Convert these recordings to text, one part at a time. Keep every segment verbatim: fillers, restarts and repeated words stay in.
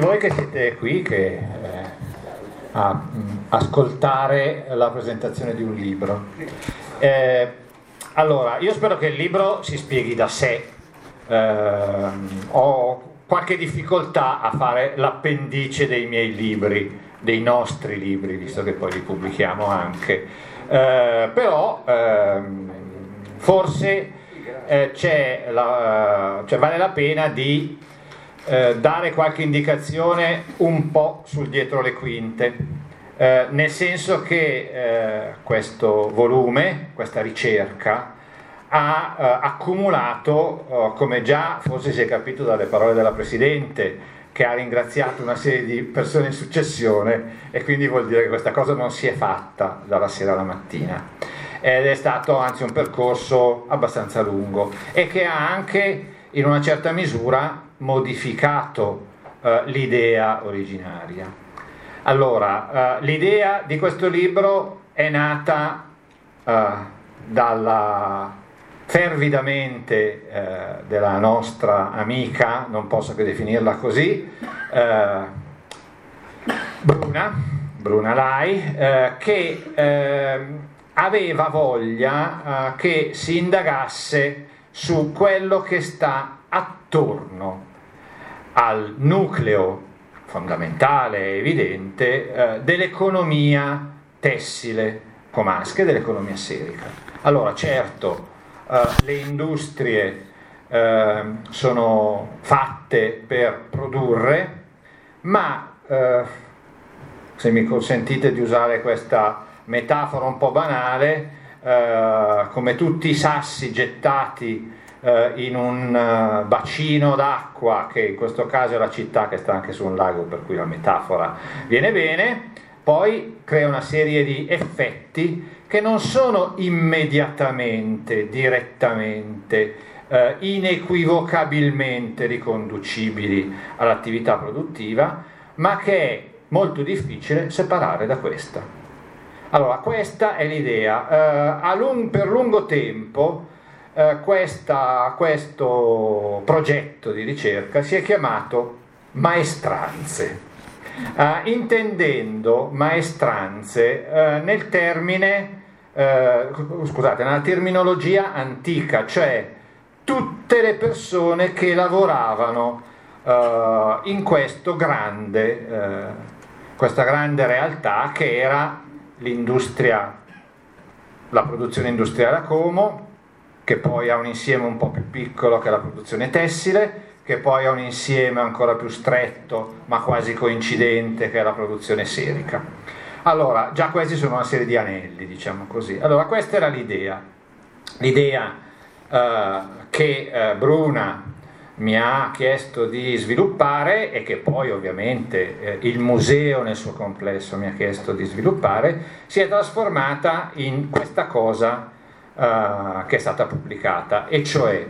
voi che siete qui che, eh, a mh, ascoltare la presentazione di un libro. Eh, allora, io spero che il libro si spieghi da sé. Eh, ho qualche difficoltà a fare l'appendice dei miei libri, dei nostri libri, visto che poi li pubblichiamo anche. Eh, però ehm, forse eh, c'è la, cioè vale la pena di eh, dare qualche indicazione un po' sul dietro le quinte, eh, nel senso che eh, questo volume, questa ricerca ha eh, accumulato, eh, come già forse si è capito dalle parole della Presidente, che ha ringraziato una serie di persone in successione, e quindi vuol dire che questa cosa non si è fatta dalla sera alla mattina, ed è stato anzi un percorso abbastanza lungo e che ha anche in una certa misura modificato eh, l'idea originaria. Allora, eh, l'idea di questo libro è nata eh, dalla fervidamente eh, della nostra amica, non posso che definirla così, eh, Bruna, Bruna Lai, eh, che eh, aveva voglia eh, che si indagasse su quello che sta attorno al nucleo fondamentale e evidente eh, dell'economia tessile comasca e dell'economia serica. Allora, certo, Uh, le industrie uh, sono fatte per produrre, ma uh, se mi consentite di usare questa metafora un po' banale, uh, come tutti i sassi gettati uh, in un uh, bacino d'acqua, che in questo caso è la città che sta anche su un lago, per cui la metafora viene bene, poi crea una serie di effetti che non sono immediatamente, direttamente, eh, inequivocabilmente riconducibili all'attività produttiva, ma che è molto difficile separare da questa. Allora, questa è l'idea. Eh, a lung- per lungo tempo eh, questa, questo progetto di ricerca si è chiamato Maestranze. Uh, intendendo maestranze uh, nel termine, uh, scusate, nella terminologia antica, cioè tutte le persone che lavoravano uh, in questo grande, uh, questa grande realtà che era l'industria, la produzione industriale a Como, che poi ha un insieme un po' più piccolo che è la produzione tessile, che poi ha un insieme ancora più stretto ma quasi coincidente che è la produzione serica. Allora, già questi sono una serie di anelli, diciamo così. Allora, questa era l'idea, l'idea eh, che eh, Bruna mi ha chiesto di sviluppare e che poi ovviamente eh, il museo nel suo complesso mi ha chiesto di sviluppare, si è trasformata in questa cosa eh, che è stata pubblicata, e cioè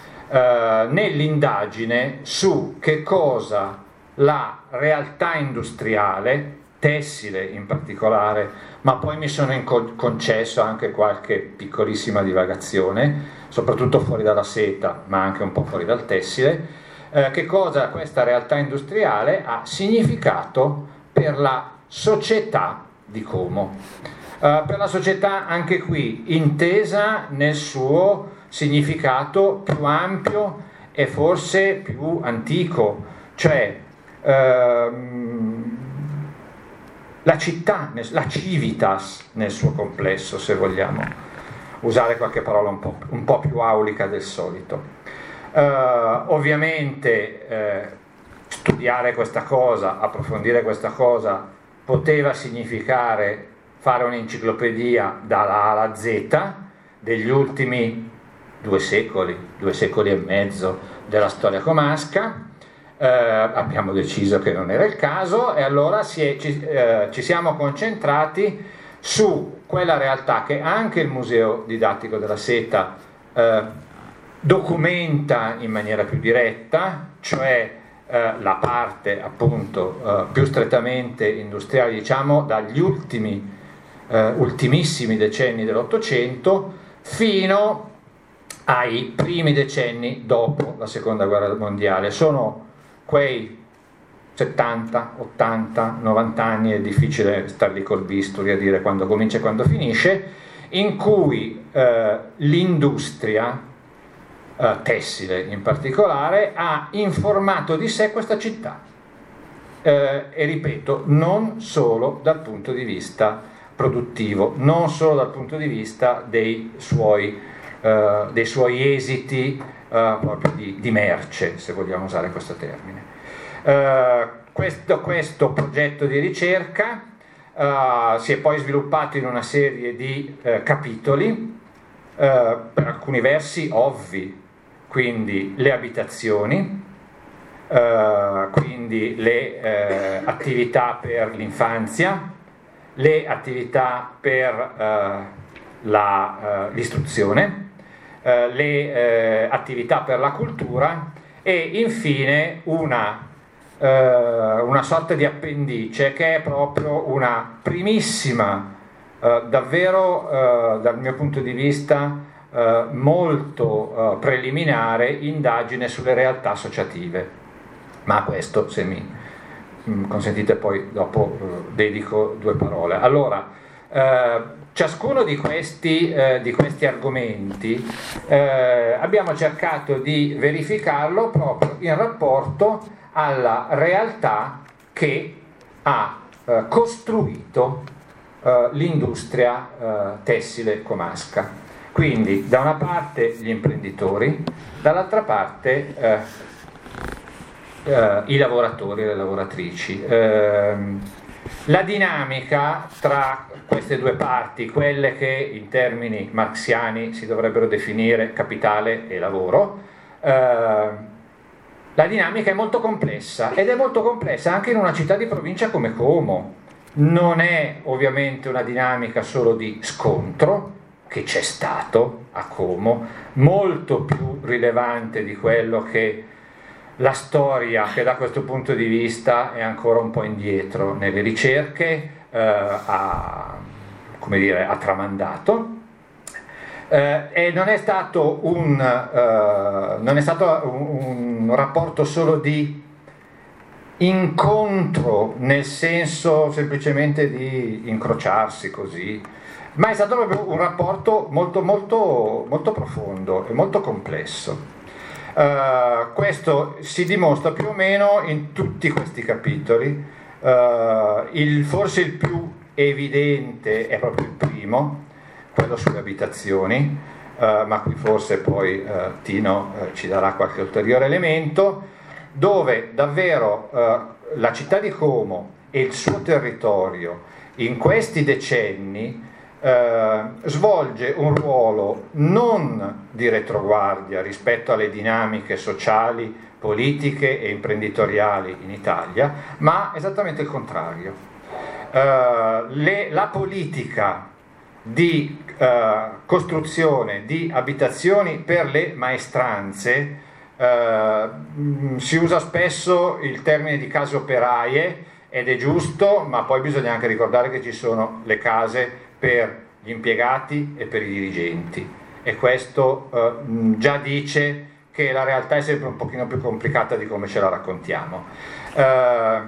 Uh, nell'indagine su che cosa la realtà industriale, tessile in particolare, ma poi mi sono inco- concesso anche qualche piccolissima divagazione, soprattutto fuori dalla seta, ma anche un po' fuori dal tessile, uh, che cosa questa realtà industriale ha significato per la società di Como. Uh, per la società anche qui intesa nel suo significato più ampio e forse più antico, cioè ehm, la città, la civitas nel suo complesso, se vogliamo usare qualche parola un po', un po' più aulica del solito. Eh, ovviamente eh, studiare questa cosa, approfondire questa cosa, poteva significare fare un'enciclopedia dalla A alla Z degli ultimi due secoli, due secoli e mezzo della storia comasca. Eh, abbiamo deciso che non era il caso e allora si è, ci, eh, ci siamo concentrati su quella realtà che anche il Museo Didattico della Seta eh, documenta in maniera più diretta, cioè eh, la parte appunto eh, più strettamente industriale, diciamo dagli ultimi eh, ultimissimi decenni dell'Ottocento fino ai primi decenni dopo la Seconda Guerra Mondiale. Sono quei settanta, ottanta, novanta anni, è difficile star lì col bisturi a dire quando comincia e quando finisce, in cui eh, l'industria eh, tessile in particolare ha informato di sé questa città. Eh, e ripeto, non solo dal punto di vista produttivo, non solo dal punto di vista dei suoi, eh, dei suoi esiti eh, proprio di, di merce, se vogliamo usare questo termine. Eh, questo, questo progetto di ricerca eh, si è poi sviluppato in una serie di eh, capitoli, eh, per alcuni versi ovvi, quindi le abitazioni, Uh, quindi le uh, attività per l'infanzia, le attività per uh, la, uh, l'istruzione, uh, le uh, attività per la cultura e infine una, uh, una sorta di appendice che è proprio una primissima, uh, davvero uh, dal mio punto di vista uh, molto uh, preliminare indagine sulle realtà associative. Ma a questo, se mi consentite, poi dopo eh, dedico due parole. Allora, eh, ciascuno di questi, eh, di questi argomenti eh, abbiamo cercato di verificarlo proprio in rapporto alla realtà che ha eh, costruito eh, l'industria eh, tessile comasca. Quindi, da una parte gli imprenditori, dall'altra parte eh, Uh, i lavoratori e le lavoratrici. Uh, la dinamica tra queste due parti, quelle che in termini marxiani si dovrebbero definire capitale e lavoro, uh, la dinamica è molto complessa ed è molto complessa anche in una città di provincia come Como. Non è ovviamente una dinamica solo di scontro, che c'è stato a Como, molto più rilevante di quello che la storia, che da questo punto di vista è ancora un po' indietro nelle ricerche, eh, ha, come dire, ha tramandato, eh, e non è stato un, eh, non è stato un, un rapporto solo di incontro, nel senso semplicemente di incrociarsi così, ma è stato proprio un rapporto molto, molto, molto profondo e molto complesso. Uh, questo si dimostra più o meno in tutti questi capitoli. Uh, il, forse il più evidente è proprio il primo, quello sulle abitazioni, uh, ma qui forse poi uh, Tino uh, ci darà qualche ulteriore elemento, dove davvero uh, la città di Como e il suo territorio in questi decenni Eh, svolge un ruolo non di retroguardia rispetto alle dinamiche sociali, politiche e imprenditoriali in Italia, ma esattamente il contrario. Eh, le, la politica di eh, costruzione di abitazioni per le maestranze, eh, si usa spesso il termine di case operaie ed è giusto, ma poi bisogna anche ricordare che ci sono le case per gli impiegati e per i dirigenti, e questo eh, già dice che la realtà è sempre un pochino più complicata di come ce la raccontiamo. Eh,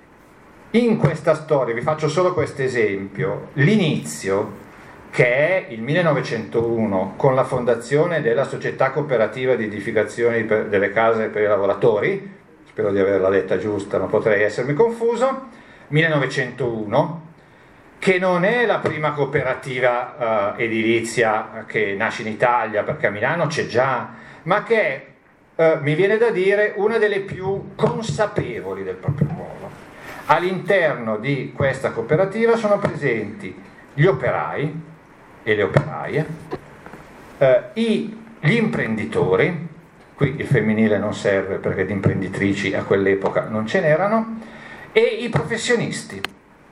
in questa storia vi faccio solo questo esempio: l'inizio, che è il millenovecentouno, con la fondazione della società cooperativa di edificazione delle case per i lavoratori, spero di averla detta giusta, ma potrei essermi confuso, millenovecentouno, che non è la prima cooperativa uh, edilizia che nasce in Italia, perché a Milano c'è già, ma che è, uh, mi viene da dire, una delle più consapevoli del proprio ruolo. All'interno di questa cooperativa sono presenti gli operai e le operaie, uh, i, gli imprenditori, qui il femminile non serve perché di imprenditrici a quell'epoca non ce n'erano, e i professionisti.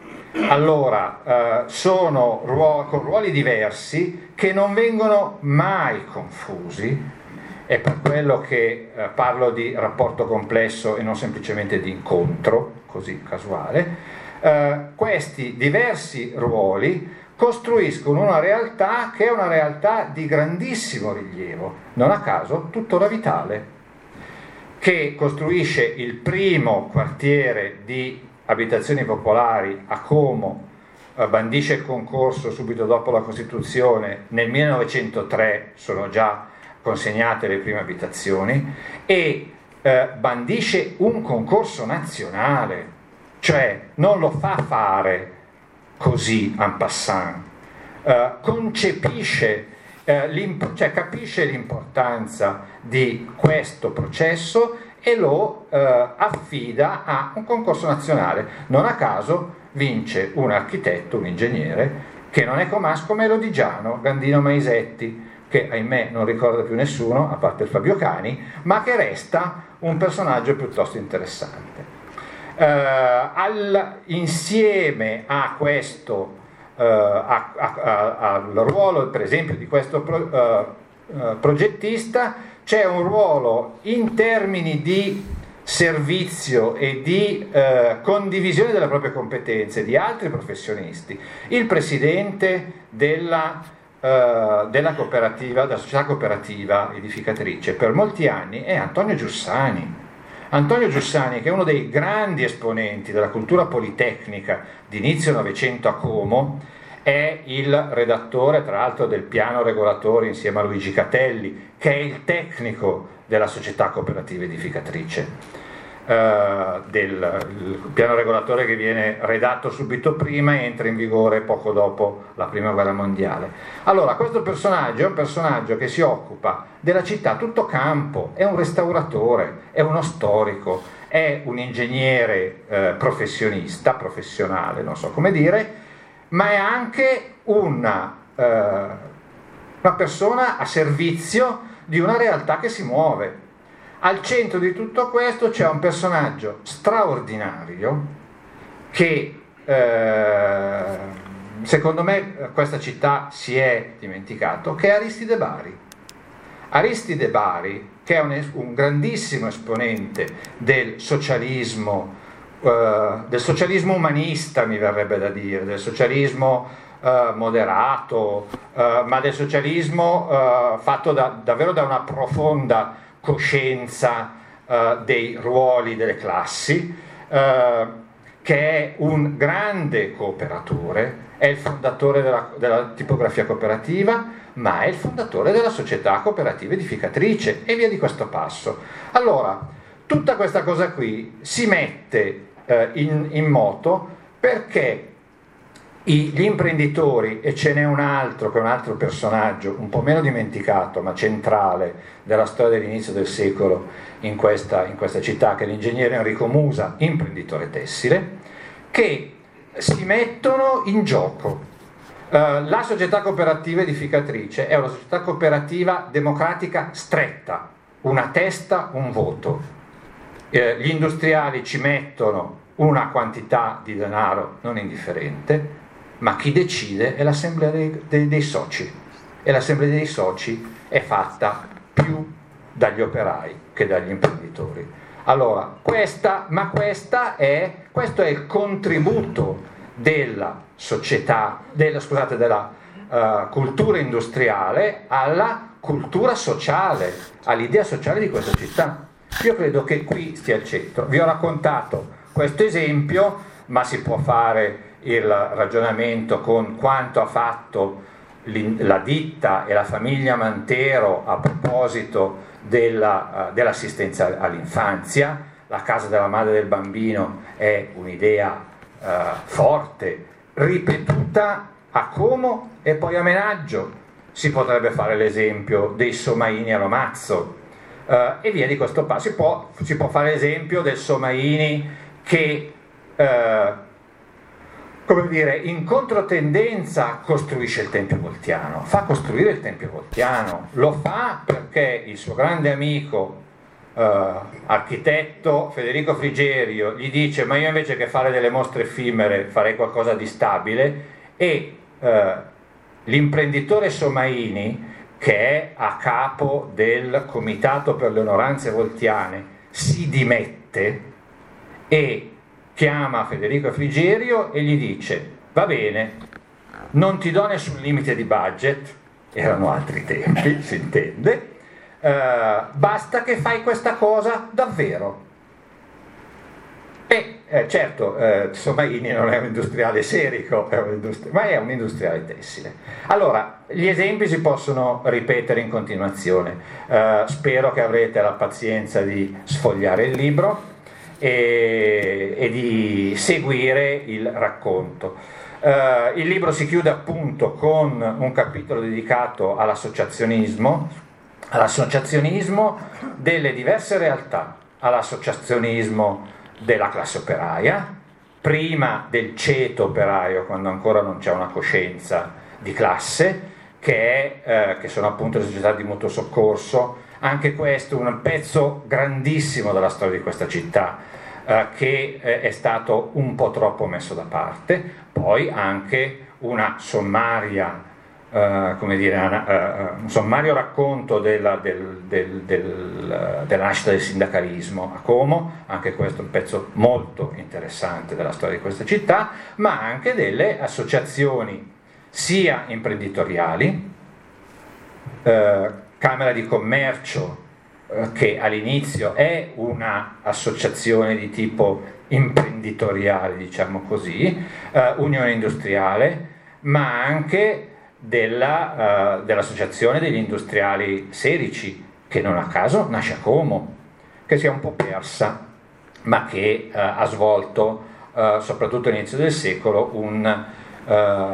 Allora, eh, sono ruoli, con ruoli diversi che non vengono mai confusi, è per quello che eh, parlo di rapporto complesso e non semplicemente di incontro, così casuale. Eh, questi diversi ruoli costruiscono una realtà che è una realtà di grandissimo rilievo, non a caso tuttora vitale. che costruisce il primo quartiere di abitazioni popolari a Como, eh, bandisce il concorso subito dopo la Costituzione, nel millenovecentotre sono già consegnate le prime abitazioni, e eh, bandisce un concorso nazionale, cioè non lo fa fare così en passant, eh, concepisce, eh, cioè capisce l'importanza di questo processo e lo eh, affida a un concorso nazionale. Non a caso vince un architetto, un ingegnere, che non è Comasco ma è lodigiano, Gandino Maisetti, che ahimè non ricorda più nessuno, a parte il Fabio Cani, ma che resta un personaggio piuttosto interessante. Uh, al, insieme a questo, uh, a, a, a, al ruolo per esempio di questo pro, uh, uh, progettista, c'è un ruolo in termini di servizio e di uh, condivisione delle proprie competenze di altri professionisti. Il presidente della, uh, della cooperativa, della società cooperativa edificatrice per molti anni è Antonio Giussani. Antonio Giussani, che è uno dei grandi esponenti della cultura politecnica di inizio Novecento a Como, è il redattore, tra l'altro, del piano regolatore insieme a Luigi Catelli, che è il tecnico della società cooperativa edificatrice. Uh, del il piano regolatore che viene redatto subito prima e entra in vigore poco dopo la prima guerra mondiale. Allora, questo personaggio è un personaggio che si occupa della città a tutto campo, è un restauratore, è uno storico, è un ingegnere eh, professionista, professionale, non so come dire, ma è anche una, eh, una persona a servizio di una realtà che si muove. Al centro di tutto questo c'è un personaggio straordinario che eh, secondo me questa città si è dimenticato, che è Aristide Bari. Aristide Bari, che è un, un grandissimo esponente del socialismo, eh, del socialismo umanista, mi verrebbe da dire, del socialismo eh, moderato, eh, ma del socialismo eh, fatto da, davvero da una profonda coscienza uh, dei ruoli delle classi, uh, che è un grande cooperatore, è il fondatore della, della tipografia cooperativa, ma è il fondatore della società cooperativa edificatrice e via di questo passo. Allora, tutta questa cosa qui si mette uh, in, in moto perché gli imprenditori, e ce n'è un altro che è un altro personaggio un po' meno dimenticato ma centrale della storia dell'inizio del secolo in questa, in questa città, che è l'ingegnere Enrico Musa, imprenditore tessile, che si mettono in gioco. Uh, la società cooperativa edificatrice è una società cooperativa democratica stretta, una testa, un voto. Uh, gli industriali ci mettono una quantità di denaro non indifferente, ma chi decide è l'assemblea dei, dei, dei soci, e l'assemblea dei soci è fatta più dagli operai che dagli imprenditori. Allora, questa, ma questa è, questo è il contributo della società, della, scusate, della uh, cultura industriale alla cultura sociale, all'idea sociale di questa città. Io credo che qui stia il centro. Vi ho raccontato questo esempio, ma si può fare il ragionamento con quanto ha fatto la ditta e la famiglia Mantero a proposito della, uh, dell'assistenza all'infanzia. La casa della madre del bambino è un'idea uh, forte, ripetuta a Como e poi a Menaggio. Si potrebbe fare l'esempio dei Somaini a Lomazzo uh, e via di questo passo. Si può, si può fare l'esempio del Somaini che uh, come dire, in controtendenza costruisce il Tempio Voltiano, fa costruire il Tempio Voltiano, lo fa perché il suo grande amico eh, architetto Federico Frigerio gli dice: ma io invece che fare delle mostre effimere farei qualcosa di stabile, e eh, l'imprenditore Somaini, che è a capo del Comitato per le Onoranze Voltiane, si dimette e chiama Federico Frigerio e gli dice: va bene, non ti do nessun limite di budget, erano altri tempi, si intende, eh, basta che fai questa cosa davvero. E eh, certo, eh, Somaini non è un industriale serico, è un industri- ma è un industriale tessile. Allora, gli esempi si possono ripetere in continuazione. Eh, spero che avrete la pazienza di sfogliare il libro e, e di seguire il racconto. Eh, il libro si chiude appunto con un capitolo dedicato all'associazionismo, all'associazionismo delle diverse realtà, all'associazionismo della classe operaia, prima del ceto operaio, quando ancora non c'è una coscienza di classe, che, è, eh, che sono appunto le società di mutuo soccorso. Anche questo un pezzo grandissimo della storia di questa città, eh, che eh, è stato un po' troppo messo da parte. Poi anche una sommaria, Uh, come dire, uh, un sommario racconto della, del, del, del, della nascita del sindacalismo a Como, anche questo è un pezzo molto interessante della storia di questa città, ma anche delle associazioni sia imprenditoriali, uh, Camera di Commercio, uh, che all'inizio è una associazione di tipo imprenditoriale, diciamo così, uh, Unione Industriale, ma anche Della, uh, dell'associazione degli industriali serici, che non a caso nasce a Como, che si è un po' persa, ma che uh, ha svolto, uh, soprattutto all'inizio del secolo, un, uh,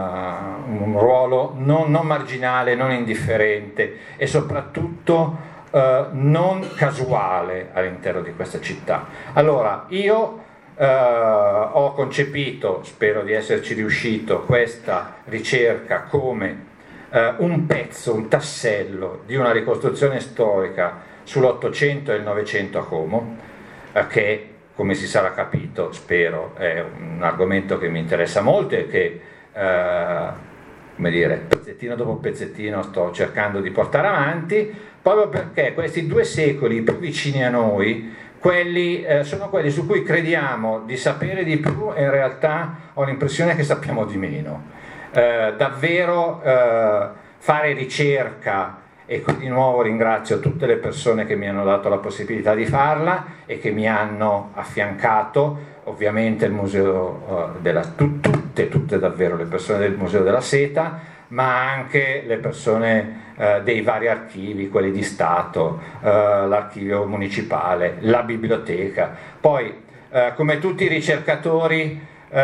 un ruolo non, non marginale, non indifferente e soprattutto uh, non casuale all'interno di questa città. Allora, io Uh, ho concepito, spero di esserci riuscito, questa ricerca come uh, un pezzo, un tassello di una ricostruzione storica sull'Ottocento e il Novecento a Como, uh, che, come si sarà capito, spero, è un argomento che mi interessa molto e che, uh, come dire, pezzettino dopo pezzettino sto cercando di portare avanti, proprio perché questi due secoli più vicini a noi, quelli eh, sono quelli su cui crediamo di sapere di più e in realtà ho l'impressione che sappiamo di meno. Eh, davvero eh, fare ricerca, e qui di nuovo ringrazio tutte le persone che mi hanno dato la possibilità di farla e che mi hanno affiancato, ovviamente il museo eh, della, tu, tutte, tutte davvero le persone del Museo della Seta, ma anche le persone eh, dei vari archivi, quelli di Stato, eh, l'archivio municipale, la biblioteca. Poi, eh, come tutti i ricercatori,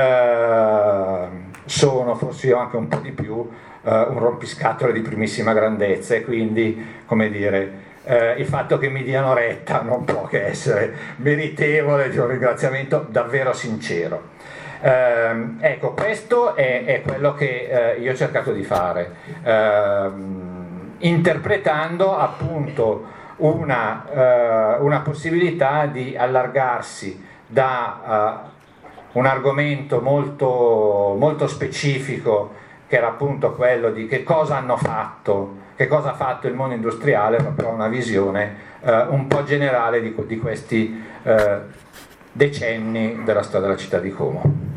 eh, sono, forse io anche un po' di più, eh, un rompiscatole di primissima grandezza, e quindi, come dire, eh, il fatto che mi diano retta non può che essere meritevole di un ringraziamento davvero sincero. Eh, ecco, questo è, è quello che eh, io ho cercato di fare, eh, interpretando appunto una, eh, una possibilità di allargarsi da uh, un argomento molto, molto specifico, che era appunto quello di che cosa hanno fatto, che cosa ha fatto il mondo industriale, proprio a una visione uh, un po' generale di, di questi uh, decenni della storia della città di Como.